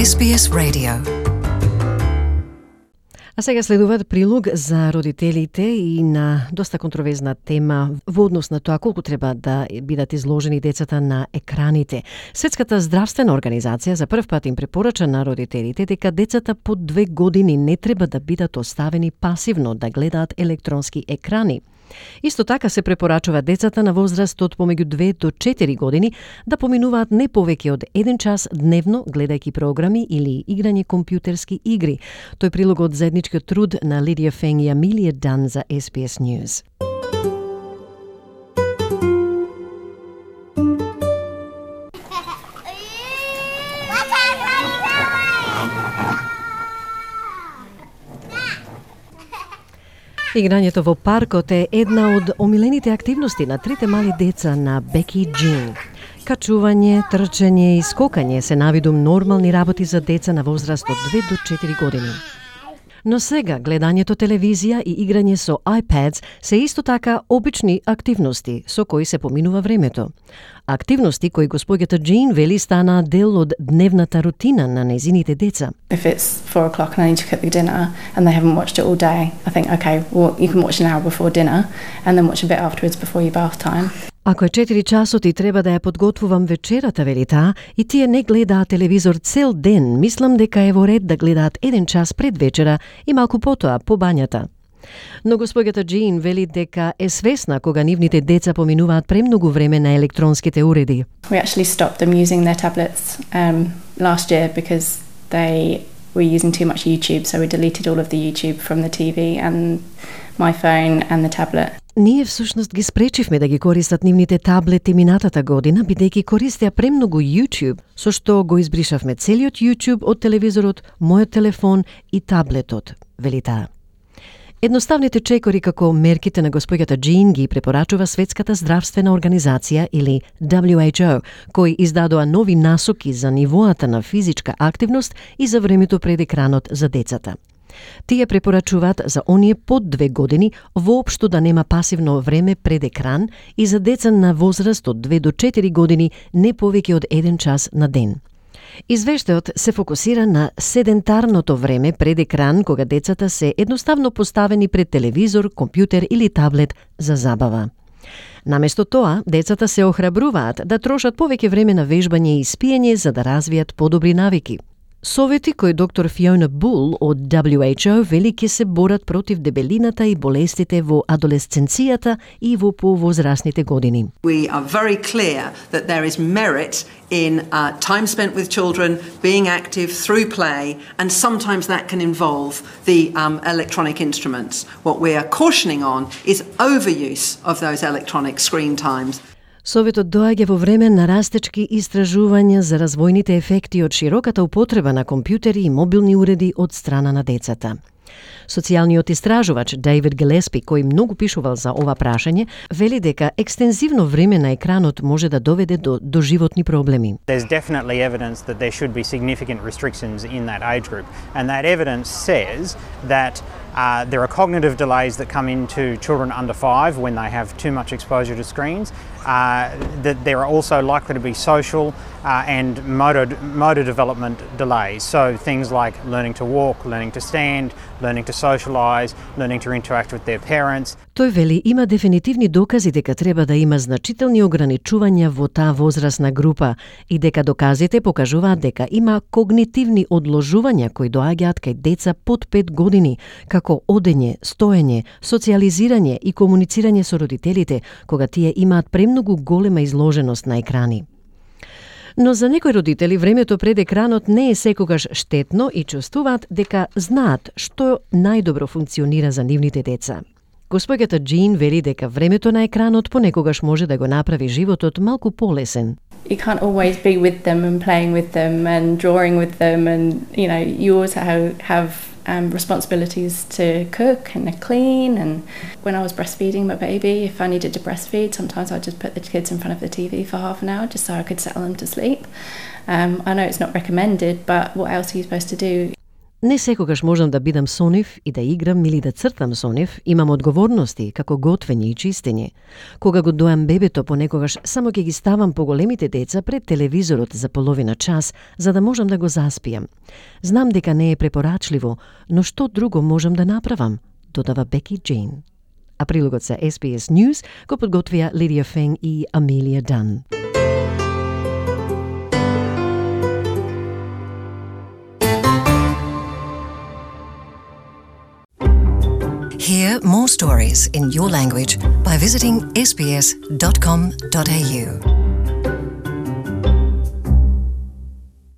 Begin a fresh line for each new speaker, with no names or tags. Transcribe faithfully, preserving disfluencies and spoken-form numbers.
Ес Би Ес Radio. А сега следува прилог за родителите и на доста контроверзна тема во однос на тоа колку треба да бидат изложени децата на екраните. Светската здравствена организација за прв пат им препорача на родителите дека децата под две години не треба да бидат оставени пасивно да гледаат електронски екрани. Исто така се препорачува децата на возраст од помеѓу две до четири години да поминуваат не повеќе од еден час дневно гледајќи програми или играње компјутерски игри. Тој прилог од заедничкиот труд на Лидија Фенг и Амилија Дан за Ес Би Ес News. Играњето во паркот е една од омилените активности на трите мали деца на Беки и Джин. Качување, трчање и скокање се навидум нормални работи за деца на возраст од две до четири години. Но сега гледањето телевизија и играње со iPads се исто така обични активности со кои се поминува времето. Активности кои госпоѓата Джин вели стана дел од дневната рутина на незините деца.
If it's four o'clock and I need to cook the dinner and they haven't watched it all day, I think, okay, well, you can watch an hour before dinner and then watch a bit afterwards before your bath time.
Ако е четири часот и треба да ја подготвувам вечерата, вели таа, и тие не гледаат телевизор цел ден, мислам дека е во ред да гледаат еден час пред вечера и малку потоа по бањата. Но госпоѓата Джин вели дека е свесна кога нивните деца поминуваат премногу време на електронските уреди.
We actually stopped them using their tablets um, last year because they were using too much YouTube, so we deleted all of the YouTube from the T V and my phone and the tablet.
Ние всушност ги спречивме да ги користат нивните таблети минатата година, бидејќи користеа премногу YouTube, со што го избришавме целиот YouTube од телевизорот, мојот телефон и таблетот, вели таа. Едноставните чекори како мерките на госпоѓата Джин ги препорачува Светската здравствена организација или W H O, кои издадоа нови насоки за нивоата на физичка активност и за времето пред екранот за децата. Тие препорачуваат за оние под две години воопшто да нема пасивно време пред екран и за деца на возраст од две до четири години не повеќе од еден час на ден. Извештајот се фокусира на седентарното време пред екран кога децата се едноставно поставени пред телевизор, компјутер или таблет за забава. Наместо тоа, децата се охрабруваат да трошат повеќе време на вежбање и спиење за да развијат подобри навики. Совети кои доктор Фиона Бул од W H O вели ке се борат против дебелината и болестите во адолесценцијата и во повозрасните години.
We are very clear that there is merit in uh, time spent with children, being active through play, and sometimes that can involve the um, electronic instruments. What we are cautioning on is overuse of those electronic screen times.
Советот доаѓа во време на растечки истражувања за развојните ефекти од широката употреба на компјутери и мобилни уреди од страна на децата. Социјалниот истражувач Дейвид Гелеспи, кој многу пишувал за ова прашање, вели дека екстензивно време на екранот може да доведе до доживотни проблеми.
There's definitely evidence that there should be significant restrictions in that age group, and that evidence says that Uh, there are cognitive delays that come into children under five when they have too much exposure to screens. Uh, that there are also likely to be social uh, and motor, motor development delays. So things like learning to walk, learning to stand, learning to socialise, learning to interact with their parents.
Тој вели има дефинитивни докази дека треба да има значителни ограничувања во таа возрастна група и дека доказите покажуваат дека има когнитивни одложувања кои доаѓаат кај деца под пет години, како одење, стоење, социјализирање и комуницирање со родителите, кога тие имаат премногу голема изложеност на екрани. Но за некои родители времето пред екранот не е секогаш штетно и чувствуваат дека знаат што најдобро функционира за нивните деца. Госпоѓата Джин вели дека времето на екранот понекогаш може да го направи животот малку полесен.
You can't always be with them and playing with them and drawing with them, and you know, you also have, have um, responsibilities to cook and clean. And when I was breastfeeding my baby, if I needed to breastfeed, sometimes I'd just put the kids in front of the T V for half an hour just so I could settle them to sleep. Um, I know it's not recommended, but what else are you supposed to do?
Не секогаш можам да бидам со нив и да играм или да цртам со нив, имам одговорности како готвење и чистење. Кога го дојам бебето, понекогаш само ќе ги ставам поголемите деца пред телевизорот за половина час, за да можам да го заспијам. Знам дека не е препорачливо, но што друго можам да направам, додава Беки Джейн. А прилогот за Ес Би Ес News го подготвија Лидија Фенг и Амелија Дан.
Hear more stories in your language by visiting s b s dot com dot a u.